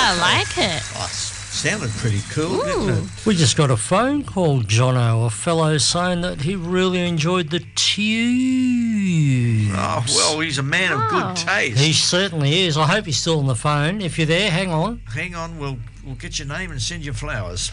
I like it. Oh, sounded pretty cool, didn't it? We just got a phone call, Jono, a fellow saying that he really enjoyed the tubes. Oh, well, he's a man of good taste. He certainly is. I hope he's still on the phone. If you're there, hang on. Hang on, we'll get your name and send you flowers.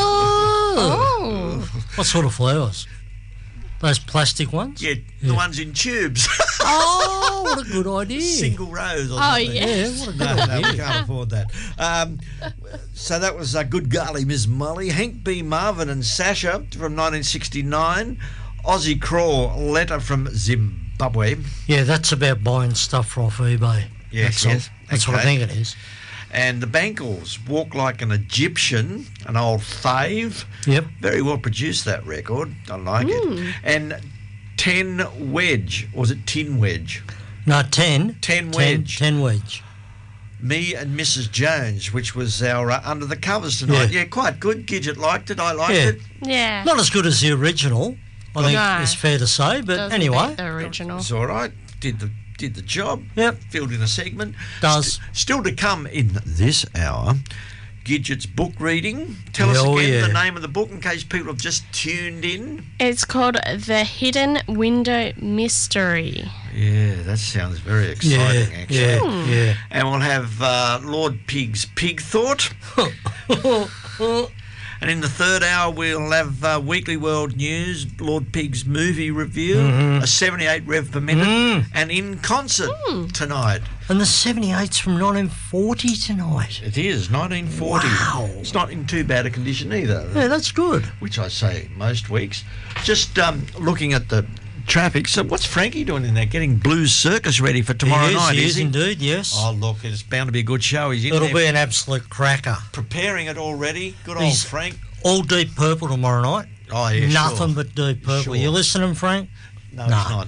Oh. What sort of flowers? Those plastic ones? Yeah, the ones in tubes. Oh, what a good idea. Single rows or Oh, something. yeah. What a good No, idea. we can't afford that. So that was Good Golly, Miss Molly. Hank B. Marvin and Sasha from 1969. Aussie Craw, Letter from Zimbabwe. Yeah, that's about buying stuff off eBay. Yes, That's all. yes. That's what I Okay. think it is. And the Bankles, Walk Like an Egyptian, an old fave. Yep. Very well produced, that record. I like it. And 10 Wedge. Or was it Tin Wedge? No, 10. 10 Wedge. 10 wedge. Me and Mrs. Jones, which was our Under the Covers tonight. Yeah. Yeah, quite good. Gidget liked it. I liked Yeah. it. Yeah. Not as good as the original, I think No. it's fair to say, but Doesn't anyway. beat the original. It's all right. Did the job. Yep. Filled in a segment. Does. Still to come in this hour, Gidget's book reading. Tell us Oh, again yeah. the name of the book in case people have just tuned in. It's called The Hidden Window Mystery. Yeah, that sounds very exciting, actually. Yeah. And we'll have Lord Pig's Pig Thought. And in the third hour, we'll have Weekly World News, Lord Pig's movie review, a 78 rev per minute, and in concert tonight. And the 78's from 1940 tonight. It is 1940. Wow. It's not in too bad a condition either, Yeah, that's good. which I say most weeks. Just looking at the traffic. So what's Frankie doing in there? Getting Blues Circus ready for tomorrow night, he is is he? indeed, yes. Oh, look, it's bound to be a good show. He's in It'll there be an absolute cracker. preparing it already. Good old He's- Frank. All Deep Purple tomorrow night. Oh, yeah, Nothing sure. but Deep Purple. Sure. You listening, Frank? No, No. he's not.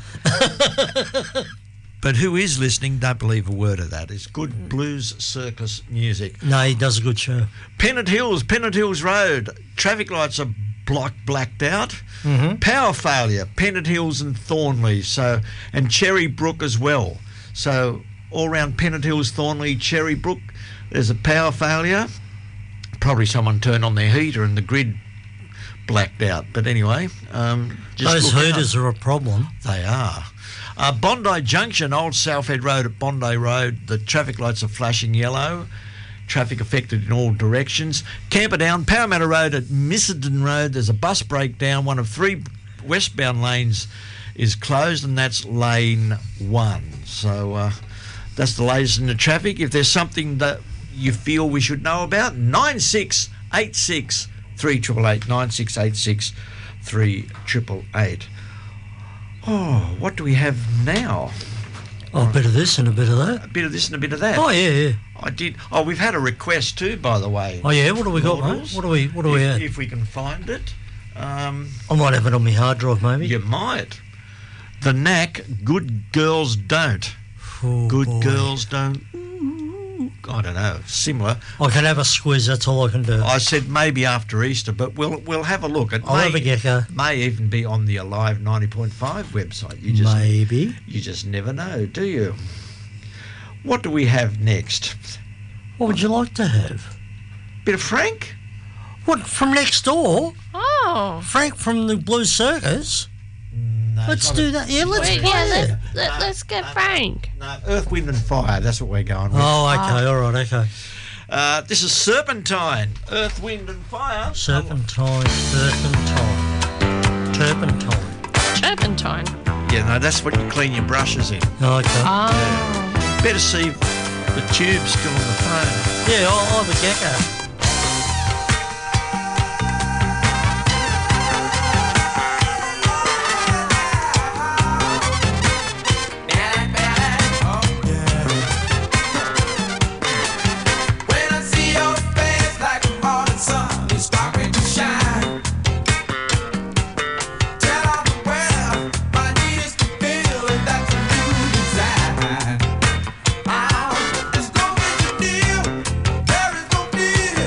But who is listening, don't believe a word of that. It's good Blues Circus music. No, he does a good show. Pennant Hills Road. Traffic lights are blacked out. Power failure, Pennant Hills and Thornley. And Cherry Brook as well. So all around Pennant Hills, Thornley, Cherry Brook, there's a power failure. Probably someone turned on their heater and the grid blacked out. But anyway, just Those look out. hooters are a problem. They are. Bondi Junction, Old Southhead Road at Bondi Road, the traffic lights are flashing yellow. Traffic affected in all directions. Camperdown, Parramatta Road at Missenden Road, there's a bus breakdown. One of 3 westbound lanes is closed, and that's lane 1. So that's the latest in the traffic. If there's something that you feel we should know about, 9686 3888, 9686 3888. Oh, what do we have now? Oh, a bit of this and a bit of that. A bit of this and a bit of that. Oh, yeah. I did. Oh, we've had a request too, by the way. Oh, yeah, what do we got, mate? Mortals. What do we at? If we can find it. I might have it on my hard drive, maybe. You might. The Knack, Good Girls Don't. Oh, Good boy. Girls Don't. I don't know. Similar. I can have a squeeze, that's all I can do. I said maybe after Easter, but we'll have a look. It I'll have a gecko. may even be on the Alive 90.5 website. Maybe. You just never know, do you? What do we have next? What would you like to have? Bit of Frank? What, from next door? Oh. Frank from the Blues Circus? No, Let's do that. Yeah, let's Wait, play yeah, it. let's get Frank. No, Earth, Wind and Fire. That's what we're going with. Oh, okay, all right, okay. This is Serpentine. Earth, Wind and Fire. Serpentine, turpentine. Turpentine. Yeah, no, that's what you clean your brushes in. Okay. Oh. Better see if the tube's still on the phone. Yeah, I'll have a gecko. There is no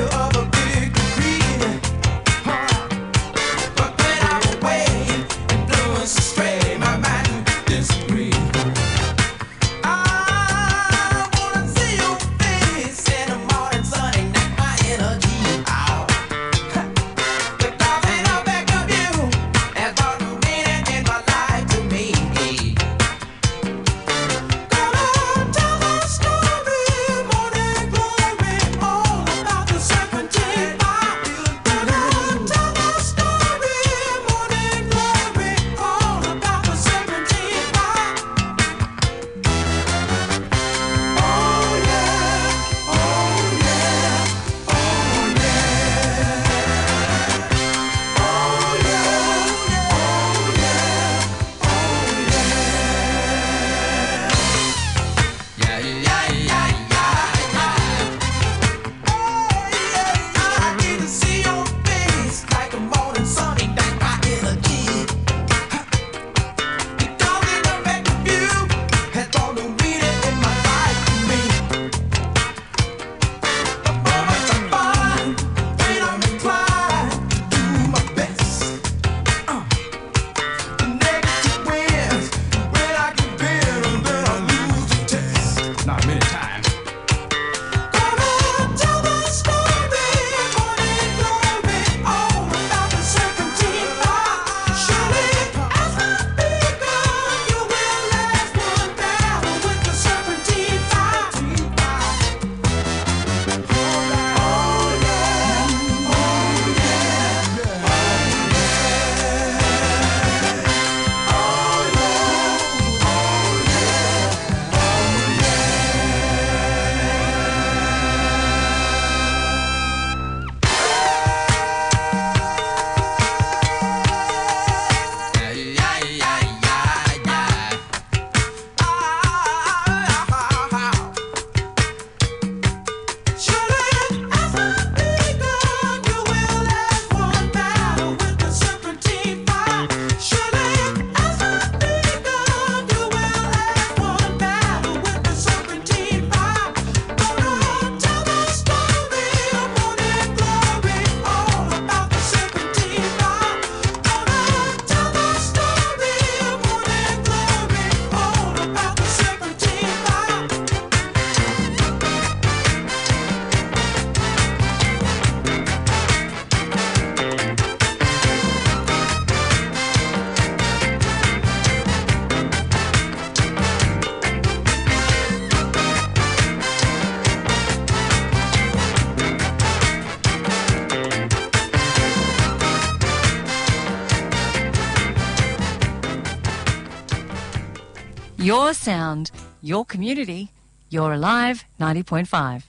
Your sound, your community, you're alive 90.5.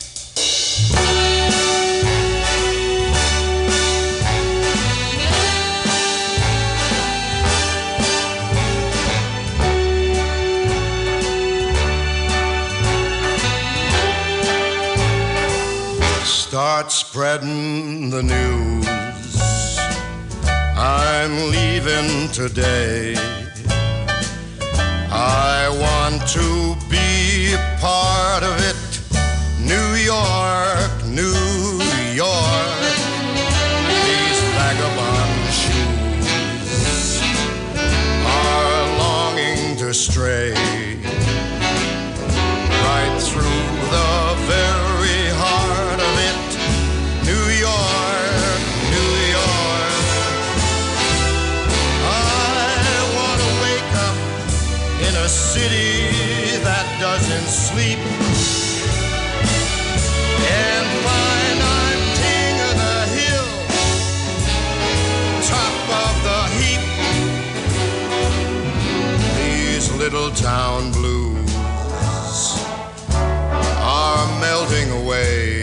Start spreading the news. I'm leaving today. I want to be a part of it. New York, New York. These vagabond shoes are longing to stray right through the very heart of it. New York, New York. I want to wake up in a city that doesn't sleep and find I'm king of the hill, top of the heap. These little town blues are melting away.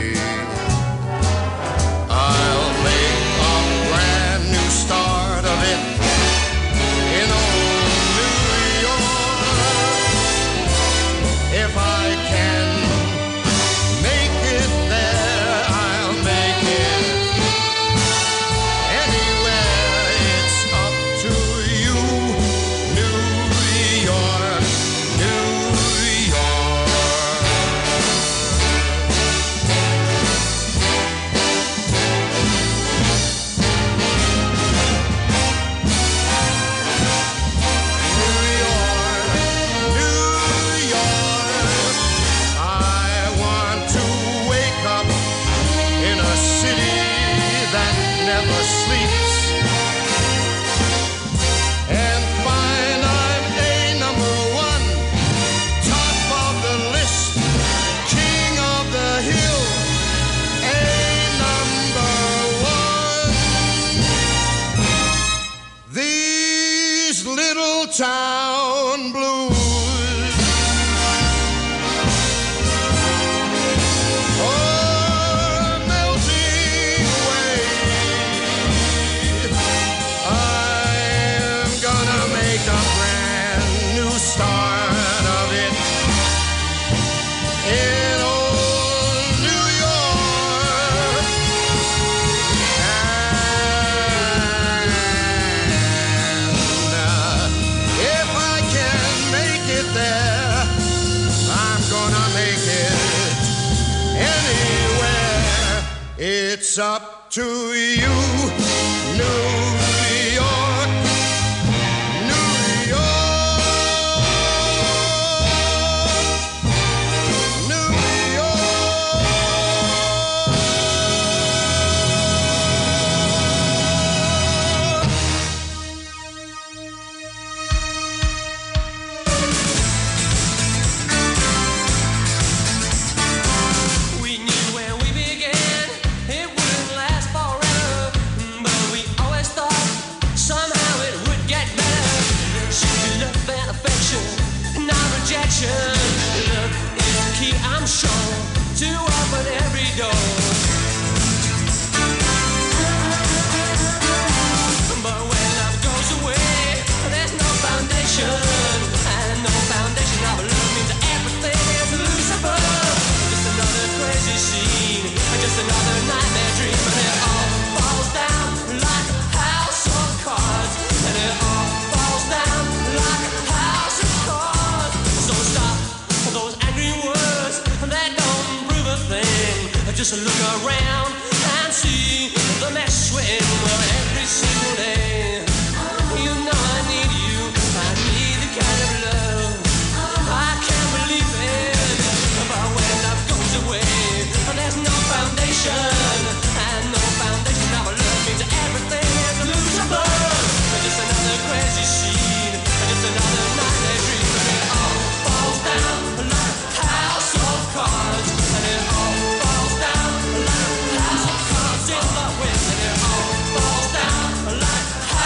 I'll make a brand new start of it in old New York. If I can make it there, I'll make it anywhere. It's up to you, New York, New York. I want to wake up in a city that never sleeps and find I'm a number one, top of the list, king of the hill, a number one. These little town blues are melting away. I'm gonna make a brand new start of it in old New York. And if I can make it there, I'm gonna make it anywhere. It's up to you, New York, New York, New York. We knew when we began it wouldn't last forever, but we always thought somehow it would get better. Should be love and affection, not rejection. Love is the key, I'm sure, to open every door. But when love goes away, there's no foundation, and no foundation of love means everything is Lucifer. Just another crazy scene, just another nightmare dream, and it all falls down like a house of cards, and it all falls down like a house of cards. So stop those angry words that don't prove a thing. Just look around and see the mess we're in. Well, every single day, you know I need you. I need the kind of love I can't believe in. But when love goes away, there's no foundation, and no foundation of love means everything is Lucifer. Just another crazy scene, just another nightmare dream, and it all falls down like a house of cards, and it all falls down like a house of cards in the wind, and it all falls down like a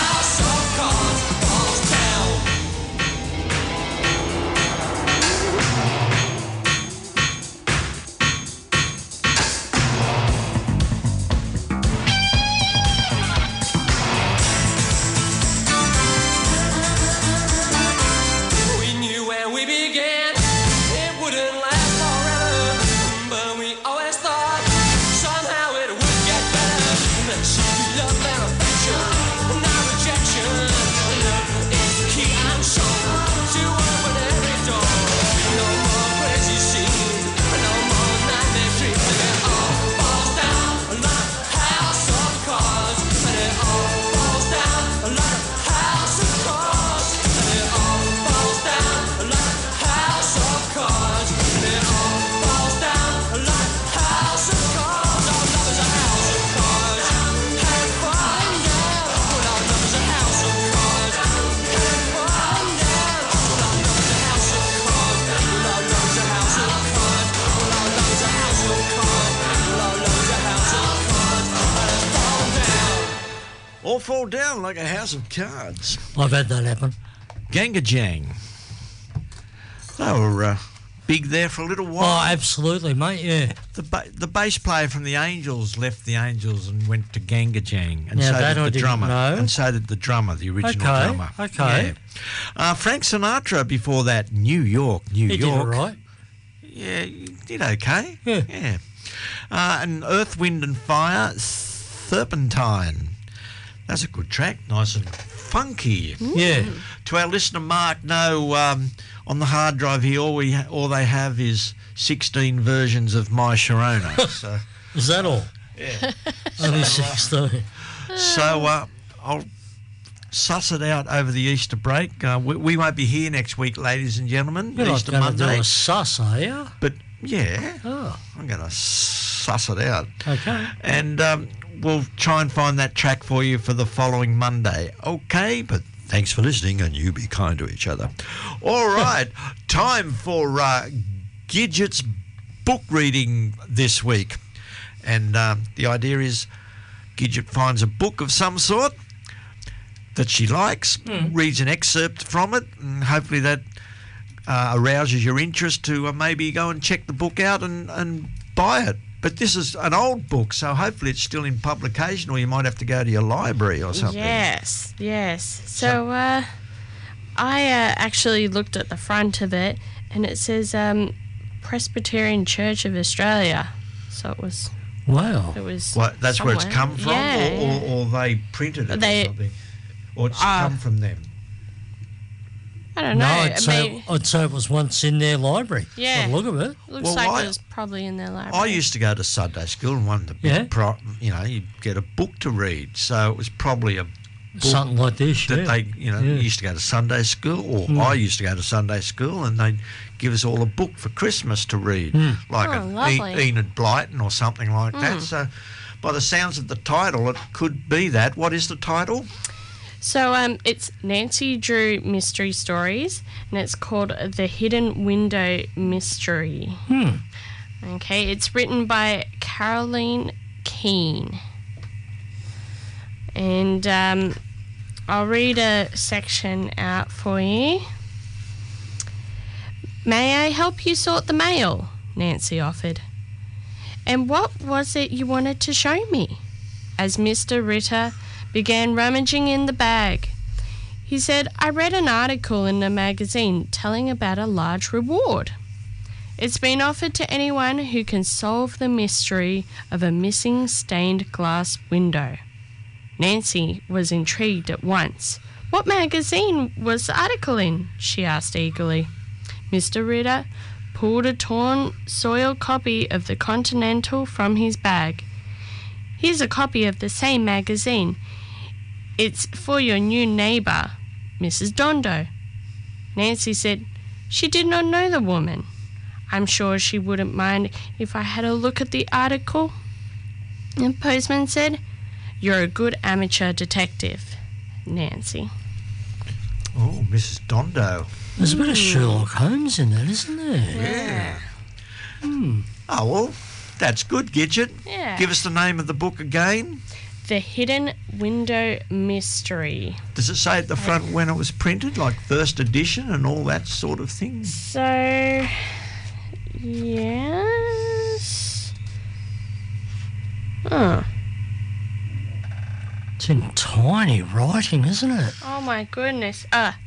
Or fall down like a house of cards. I've had that happen. Gangajang. They were big there for a little Oh, while. absolutely, mate, yeah. The bass player from the Angels left the Angels and went to Gangajang, and Now so that did I the didn't drummer, know. and so did the drummer, the original Okay, drummer. okay. Yeah. Frank Sinatra before that, New York. He did all right. Yeah, he did okay. Yeah. And Earth, Wind and Fire, Serpentine. That's a good track, nice and funky. Yeah. To our listener Mark, no, on the hard drive here, all they have is 16 versions of My Sharona. So, Is that all? yeah. Only 16. So I'll suss it out over the Easter break. We won't be here next week, ladies and gentlemen. You're not Easter going to do Monday. a sus, are you? But yeah, Oh, I'm going to suss it out. okay. And we'll try and find that track for you for the following Monday. Okay, but thanks for listening, and you be kind to each other. All right, time for Gidget's book reading this week. And the idea is Gidget finds a book of some sort that she likes, reads an excerpt from it, and hopefully that arouses your interest to maybe go and check the book out and buy it. But this is an old book, so hopefully it's still in publication, or you might have to go to your library or something. Yes. So I actually looked at the front of it, and it says Presbyterian Church of Australia. So it was. Wow. Well, that's where it's somewhere. come from, Yeah. or they printed it They- or something, or it's come from them. I don't know. No, I mean, I'd say it was once in their library. Yeah. By the look of it. looks Well, like I- it was probably in their library. I used to go to Sunday school, and one of the big, Yeah. you'd get a book to read, so it was probably a book Something like this, that yeah. they, Yeah. used to go to Sunday school, or I used to go to Sunday school, and they'd give us all a book for Christmas to read, like Oh, an lovely. Enid Blyton or something like that. So, by the sounds of the title, it could be that. What is the title? So it's Nancy Drew Mystery Stories, and it's called The Hidden Window Mystery. Okay, it's written by Caroline Keane. And I'll read a section out for you. May I help you sort the mail? Nancy offered. And what was it you wanted to show me? As Mr. Ritter began rummaging in the bag, he said, I read an article in a magazine telling about a large reward. It's been offered to anyone who can solve the mystery of a missing stained glass window. Nancy was intrigued at once. What magazine was the article in? She asked eagerly. Mr. Ritter pulled a torn, soiled copy of the Continental from his bag. Here's a copy of the same magazine. It's for your new neighbour, Mrs. Dondo. Nancy said she did not know the woman. I'm sure she wouldn't mind if I had a look at the article. The postman said, You're a good amateur detective, Nancy. Oh, Mrs. Dondo. There's a bit of Sherlock Holmes in that, isn't there? Yeah. Oh, well, that's good, Gidget. Yeah. Give us the name of the book again. The Hidden Window Mystery. Does it say at the front when it was printed, like first edition and all that sort of thing? So, yes. Oh. It's in tiny writing, isn't it? Oh my goodness.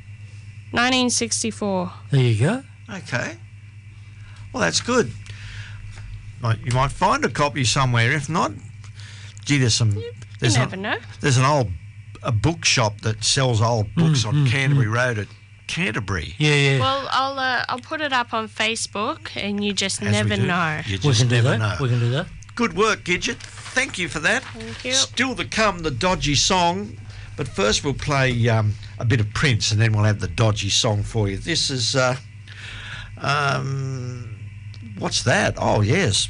1964. There you go. Okay. Well, that's good. You might find a copy somewhere. If not, gee, there's some. You There's never know. There's a bookshop that sells old books on Canterbury Road at Canterbury. Yeah. Well, I'll put it up on Facebook, and you just As we never do. know. You We just can do never that. know. We can do that. Good work, Gidget. Thank you for that. Thank you. Still to come, the dodgy song. But first we'll play a bit of Prince, and then we'll have the dodgy song for you. This is, what's that? Oh, yes.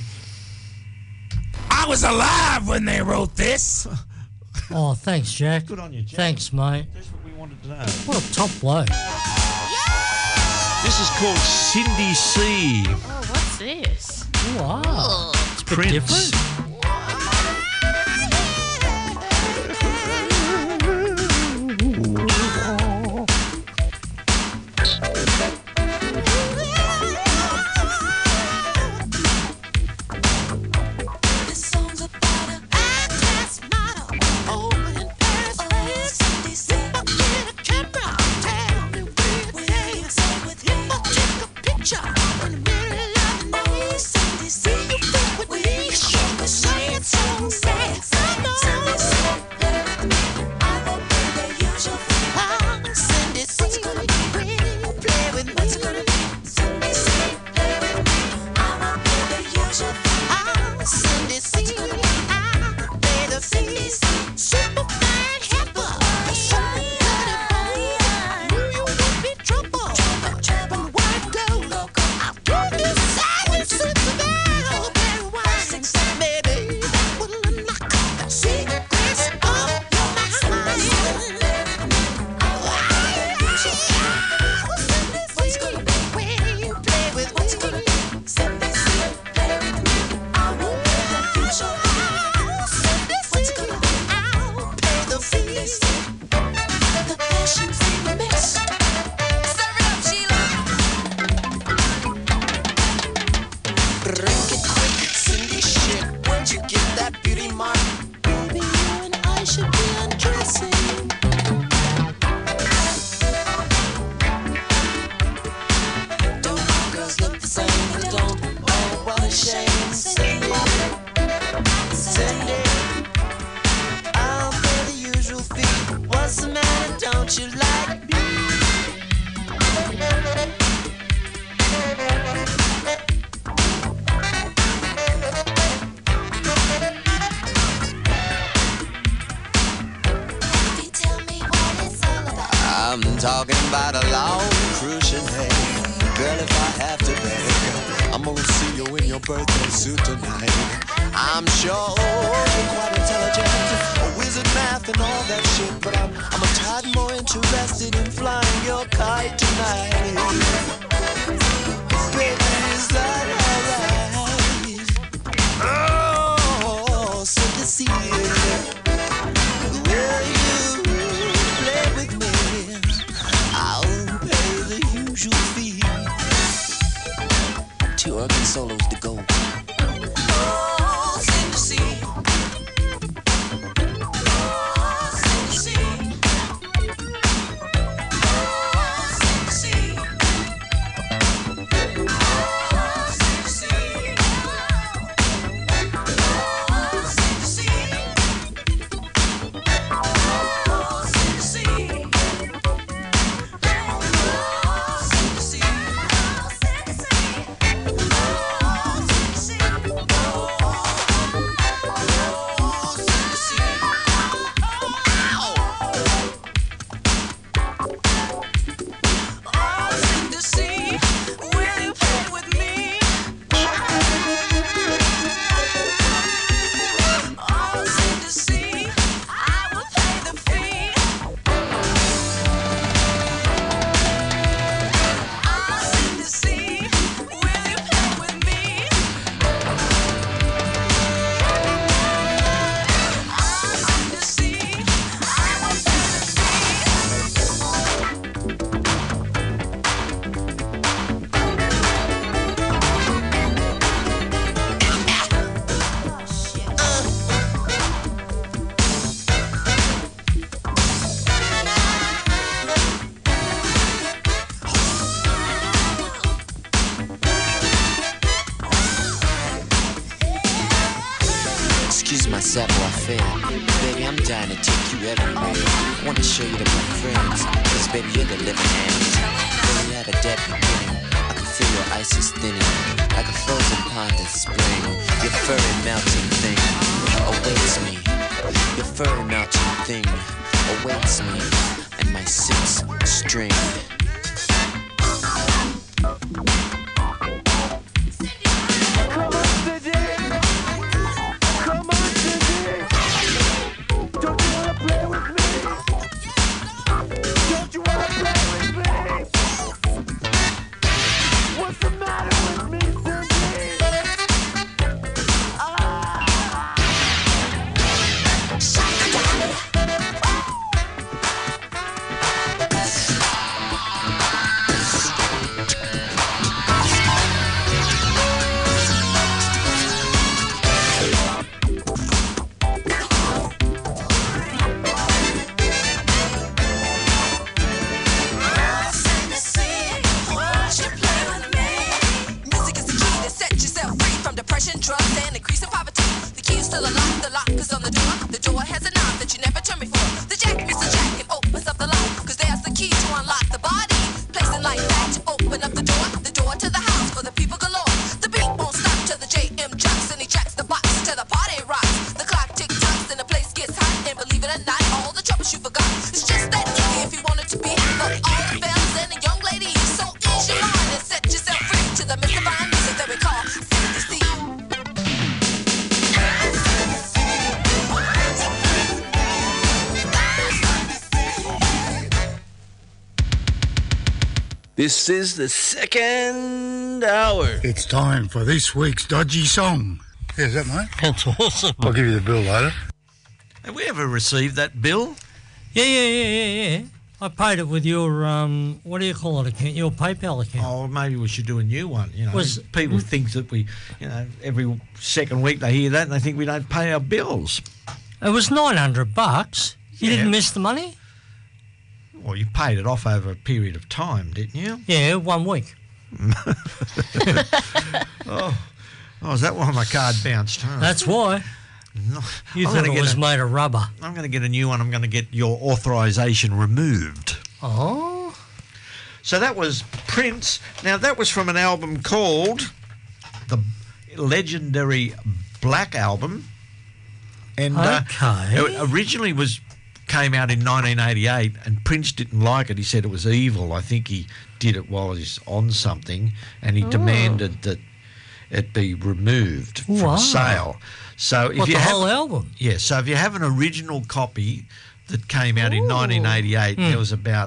I was alive when they wrote this. Oh, thanks, Jack. Good on you, Jack. Thanks, mate. That's what we wanted to know. What a top bloke. This is called Cindy C. Oh, what's this? Wow. It's a bit Prince. different. talking about a long crucial day. Girl, if I have to beg, I'm gonna see you in your birthday suit tonight. I'm sure you're quite intelligent, a wizard math and all that shit, but I'm a tad more interested in flying your kite tonight. Baby, is that alright? Oh, so to see it. Will you play with me? I'll pay the usual fee. 2 organ solos to go. Oh, sing to see. Oh, sing to see. Oh, sing to see. Oh, sing to see. Oh, sing to see. Oh, sing to see. Baby, I'm dying to take you everywhere. I want to show you to my friends, cause baby, you're the living end. Though you had a dead beginning, I can feel your ice is thinning, like a frozen pond in spring. Your furry melting thing awaits me. Your furry melting thing awaits me, and my 6 string. This is the second hour. It's time for this week's dodgy song. How's that, mate? That's awesome. I'll give you the bill later. Have we ever received that bill? Yeah. I paid it with your, what do you call it, account? Your PayPal account. Oh, maybe we should do a new one. You know, Was- people think that we, you know, every second week they hear that and they think we don't pay our bills. It was $900. You Yeah. didn't miss the money? Well, you paid it off over a period of time, didn't you? Yeah, 1 week. Oh, is that why my card bounced? Huh? That's why. No, You I'm thought gonna it get was a- made of rubber. I'm going to get a new one. I'm going to get your authorisation removed. Oh. So that was Prince. Now, that was from an album called the legendary Black Album. And Okay. it originally was came out in 1988, and Prince didn't like it. He said it was evil. I think he did it while he's on something, and he demanded that it be removed from sale. So if you the have whole album? Yeah, so if you have an original copy that came out in 1988, there was about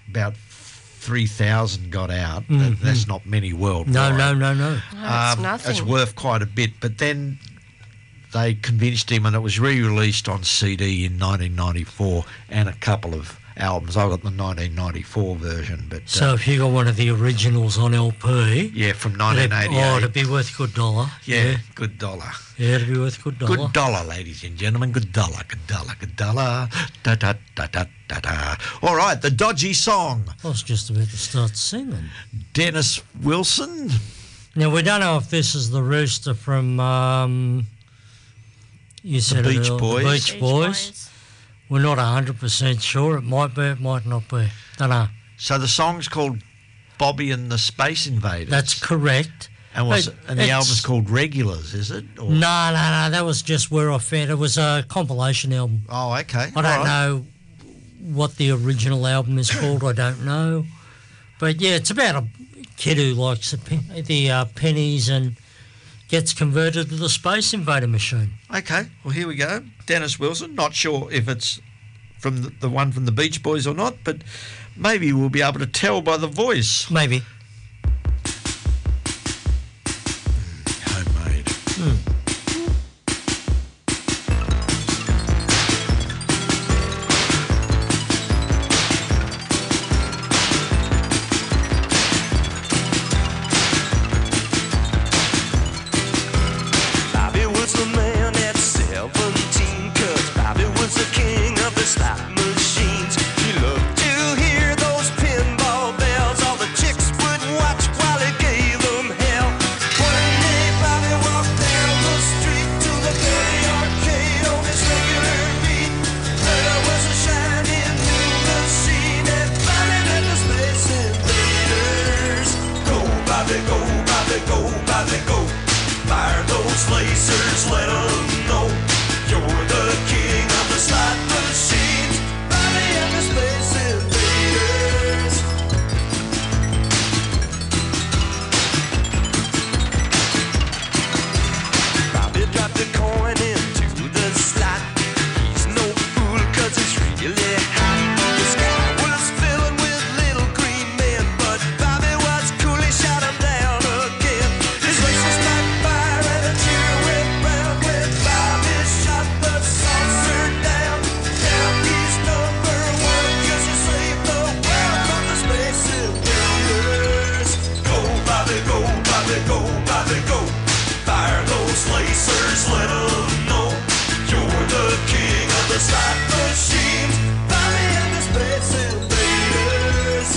3,000 got out. That's not many worldwide. No. That's nothing. It's worth quite a bit. But then they convinced him, and it was re-released on CD in 1994 and a couple of albums. I got the 1994 version. But So if you got one of the originals on LP... yeah, from 1988. Oh, it'd be worth a good dollar. Yeah, good dollar. Yeah, it'd be worth a good dollar. Good dollar, ladies and gentlemen. Good dollar, good dollar, good dollar. Da, da, da, da, da, da. All right, the dodgy song. I was just about to start singing. Dennis Wilson. Now, we don't know if this is the rooster from... you said Beach it, Boys. The Beach Boys. We're not 100% sure. It might be, it might not be. Don't know. So the song's called Bobby and the Space Invaders. That's correct. And the album's called Regulars, is it? Or? No. That was just where I found it. Was a compilation album. Oh, okay. I don't know what the original album is called. I don't know. But, yeah, it's about a kid who likes the pennies and gets converted to the Space Invader machine. Okay, well, here we go. Dennis Wilson. Not sure if it's from the one from the Beach Boys or not, but maybe we'll be able to tell by the voice. Maybe. Homemade. Bobby was the man at 17, 'cause Bobby was the king of the slot machines. He loved to hear those pinball bells. All the chicks would watch while he gave them hell. One day Bobby walked down the street to the Betty Arcade on his regular beat. There was a shiny new machine, and Bobby met the Space Invaders. Go, Bobby, go, Bobby, go, Bobby, go. Fire those lasers, let 'em know you're the king of the slot machines. Bobby and the Space Invaders. Bobby dropped a coin into the slot. He's no fool 'cause he's really hot. The sky was filling with little green men, but Bobby was cool, he shot 'em down again. His lasers caught fire and a cheer went round when Bobby shot the saucer down. Now he's number one 'cause he saved the world from the Space Invaders. Go, Bobby, go, Bobby, go, Bobby, go. Fire those lasers, let 'em know you're the king of the slot machines. Bobby and the Space Invaders.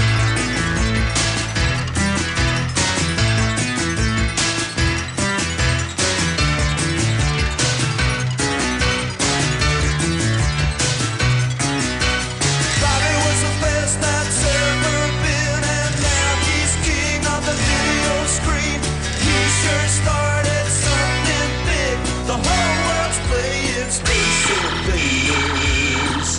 Bobby was the best that's ever been, and now he's king of the video screen. He sure started something big. The whole world's playing Space Invaders.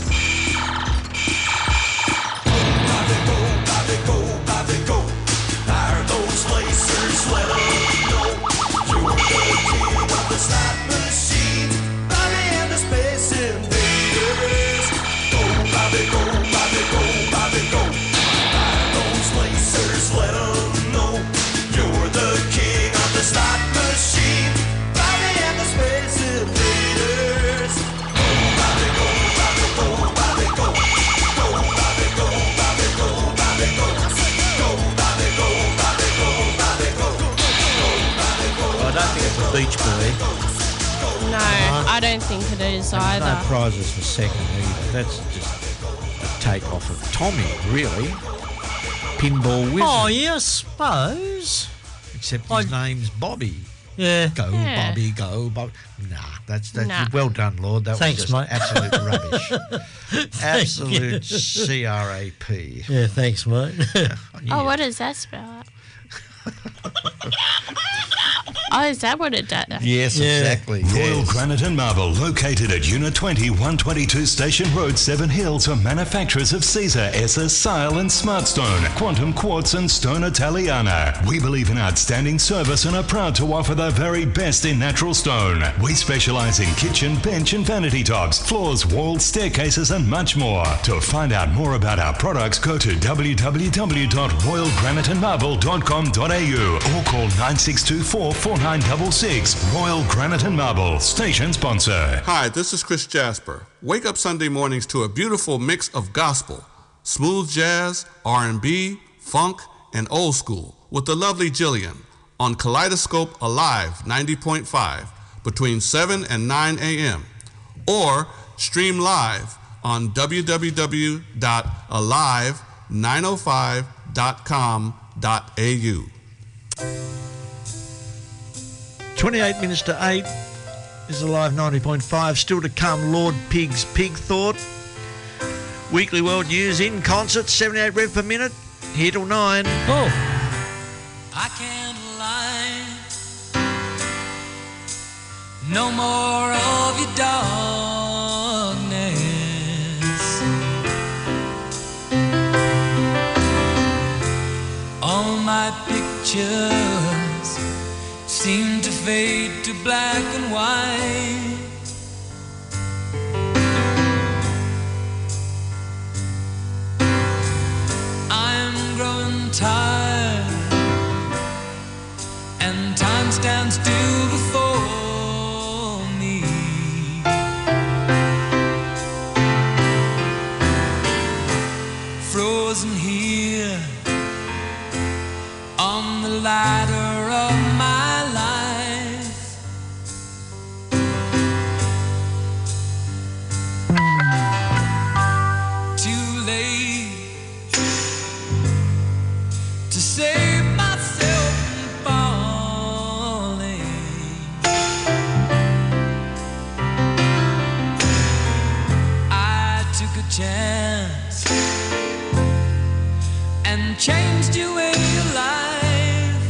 Bobby, go, Bobby, go, Bobby, go. Fire those lasers, let 'em know you're the king of the slot machines. Bobby and the Space Invaders. Go, Bobby, go, Bobby, go, Bobby, go. Fire those lasers, let 'em know you're the king of the slot machines. Bobby and the Space Invaders. Go, Bobby, go, Bobby, go, Bobby, go. Go, Bobby, go, Bobby, go, Bobby, go. Go, Bobby, go, Bobby, go, Bobby, go. Go, Bobby, go. I don't think it's a Beach Boy. No, I don't think it is No either. prizes for second either. That's just a take off of Tommy, really. Pinball Wizard. Oh, yeah, I suppose. Except his name's Bobby. Yeah. Go, Yeah. Bobby, go, Bobby. Nah, that's Nah. well done, Lord. That Thanks, was just mate. absolute rubbish. Absolute CRAP. Yeah, thanks, mate. I knew Oh, you- what does that spell out? Oh, is that what it does? Yes, Yeah. exactly. Royal Yes. Granite and Marble, located at Unit 20, 122 Station Road, Seven Hills, are manufacturers of Caesar, Esser, Sile and Smartstone, Quantum Quartz and Stone Italiana. We believe in outstanding service and are proud to offer the very best in natural stone. We specialize in kitchen, bench and vanity tops, floors, walls, staircases and much more. To find out more about our products, go to www.royalgraniteandmarble.com.au or call 9624 4966. Royal Granite and Marble, station sponsor. Hi, this is Chris Jasper. Wake up Sunday mornings to a beautiful mix of gospel, smooth jazz, R&B, funk, and old school with the lovely Jillian on Kaleidoscope Alive 90.5 between 7 and 9 a.m. or stream live on www.alive905.com.au. 28 minutes to 8 is Alive 90.5. Still to come, Lord Pig's Pig Thought. Weekly World News in concert, 78 rev per minute. Here till 9. Oh, I can't lie. No more of your darkness. All my pictures seem to fade to black and white. I'm growing tired, and time stands still before me. Frozen here on the ladder of my life. Too late to save myself from falling. I took a chance and changed your way of life.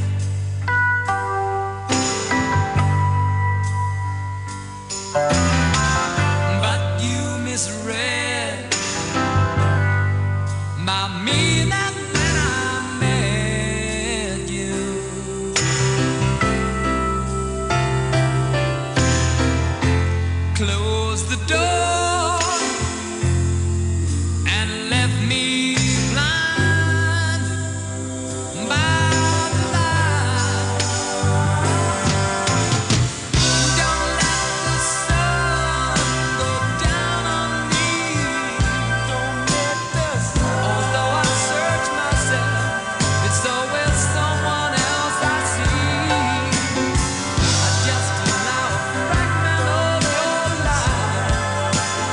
But you misread my meaning when I met you. Close the door and left me blind by the light. Don't let the sun go down on me. Don't let the sun. Although I search myself, it's always someone else I see. I just allow a fragment of your life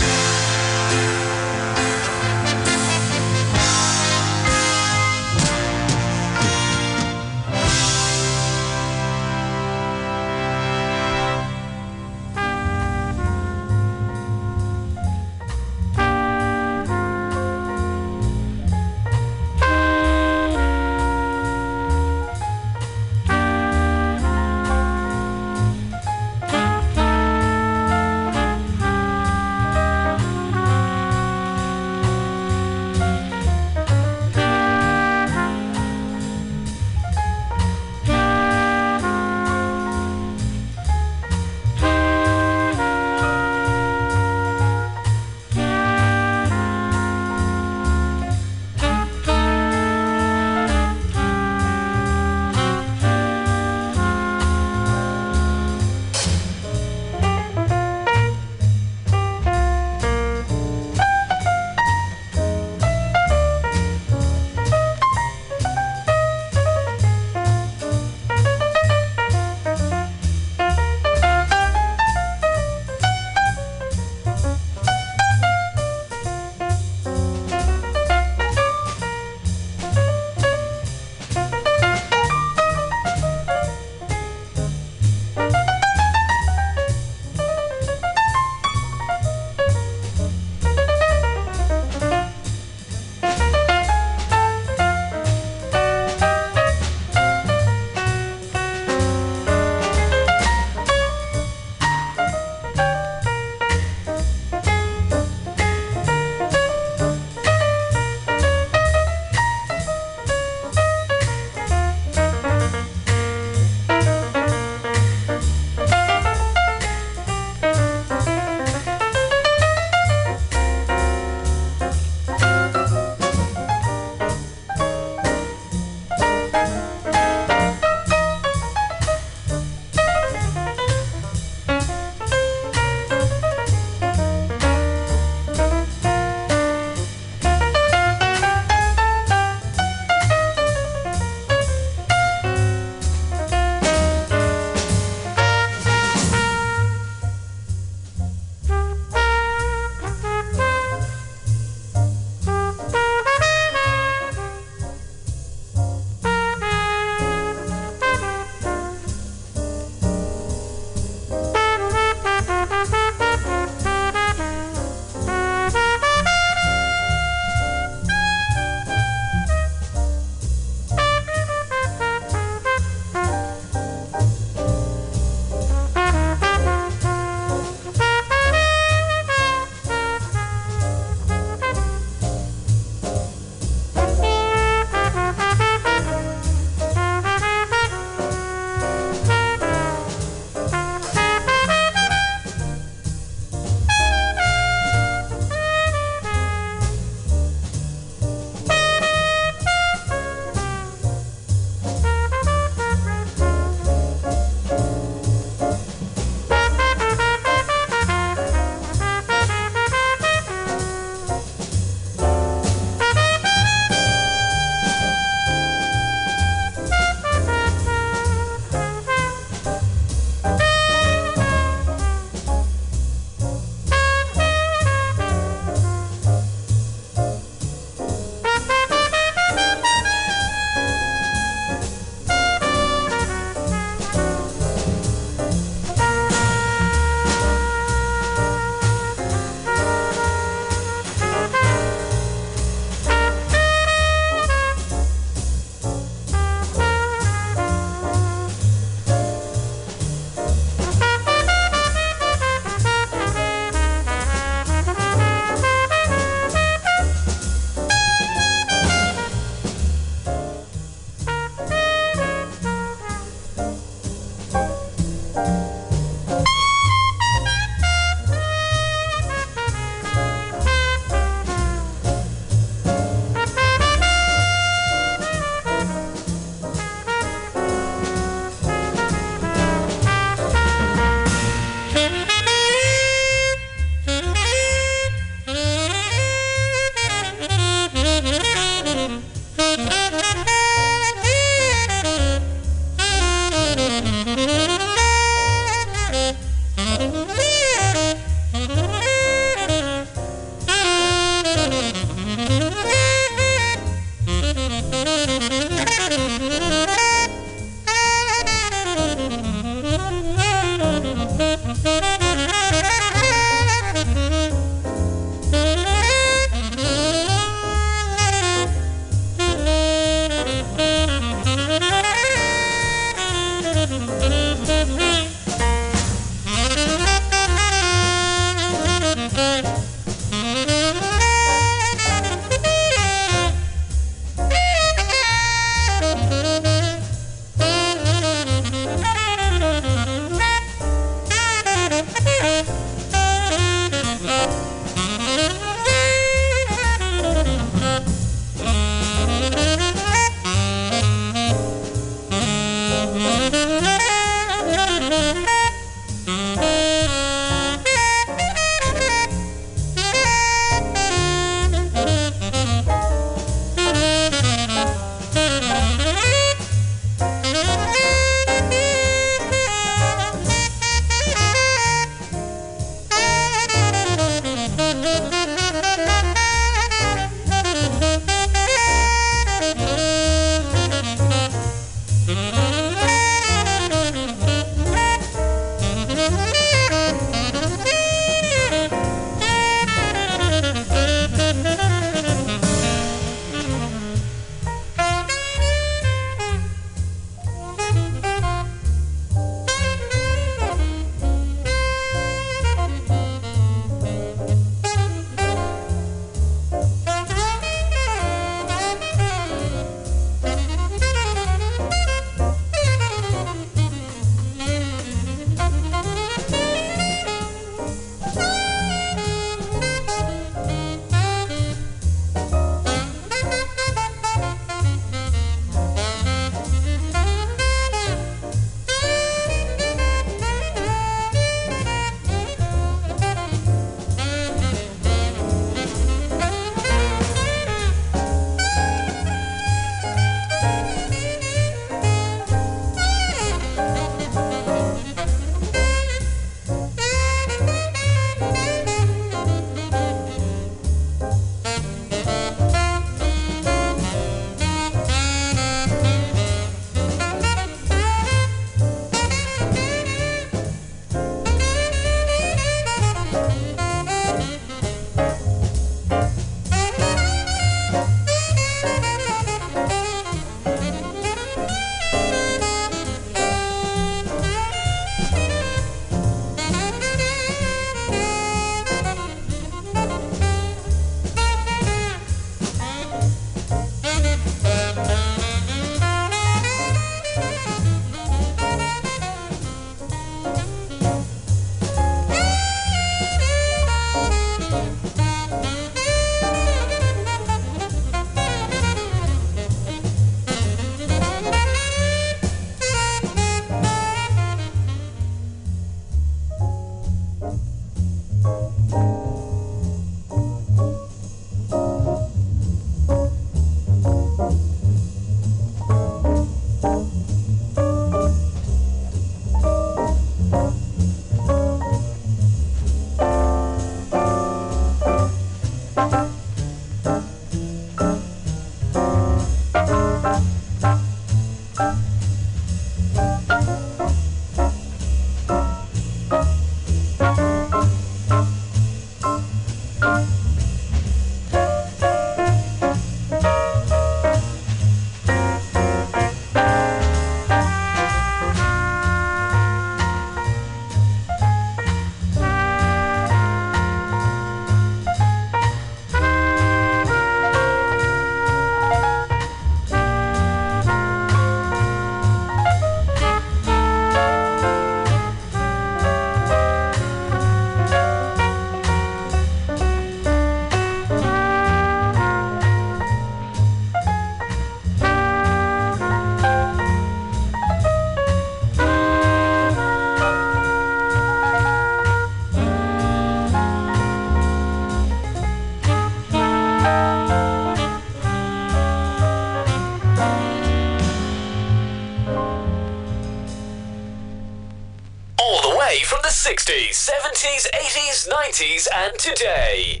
60s, 70s, 80s, 90s, and today.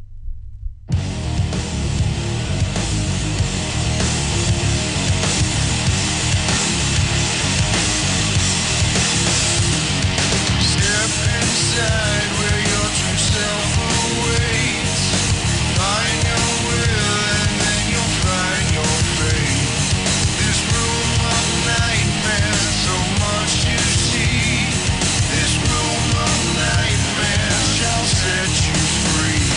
Step inside where your true self awaits. Find your will and then you'll find your fate. This room of nightmares, so much to see. This room of nightmares shall set you free.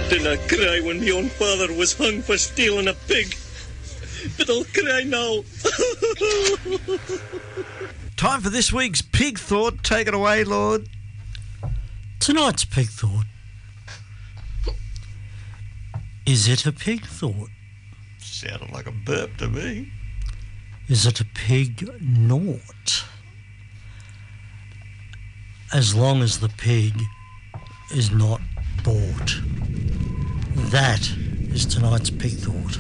Didn't I cry when my own father was hung for stealing a pig? But I'll cry now. Time for this week's Pig Thought. Take it away, Lord. Tonight's Pig Thought. Is it a pig thought? Sounded like a burp to me. Is it a pig naught? As long as the pig is not bought. That is tonight's Pig Thought.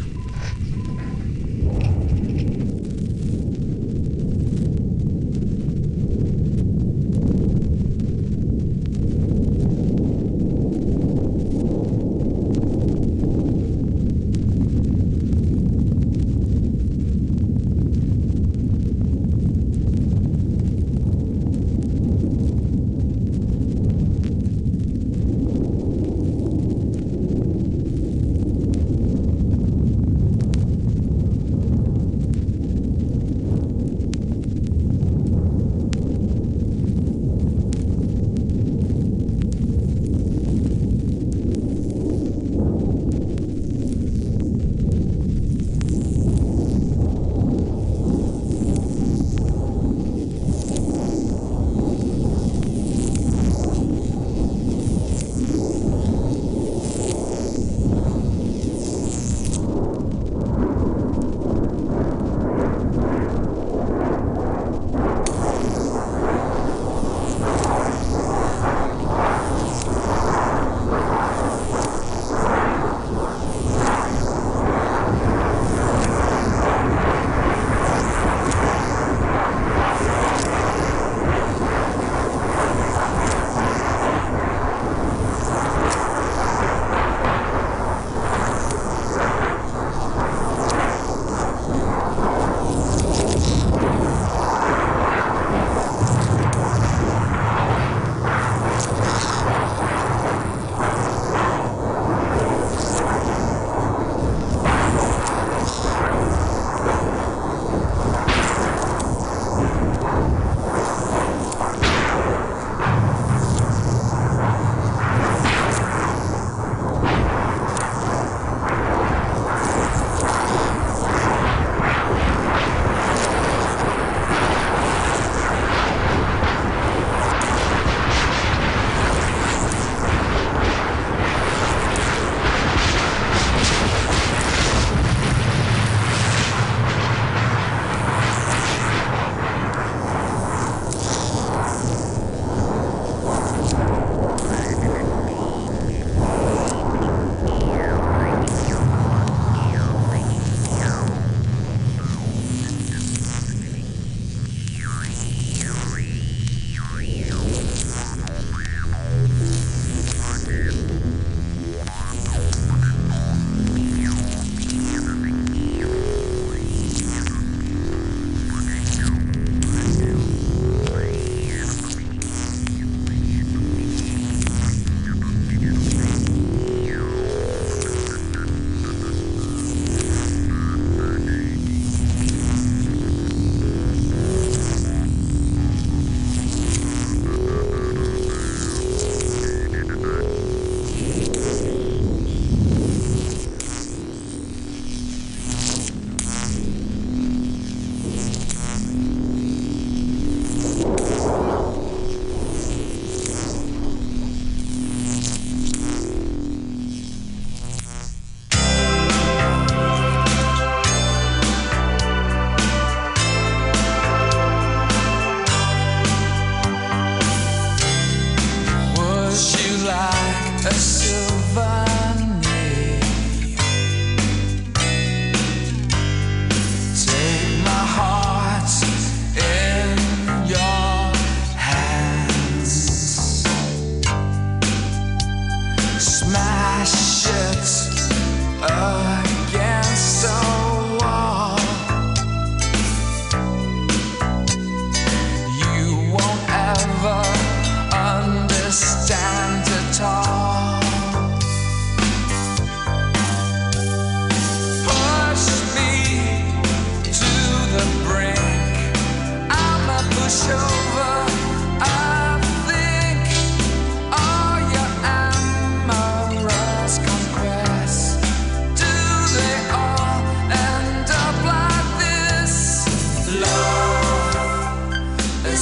Come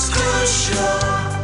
Scotia.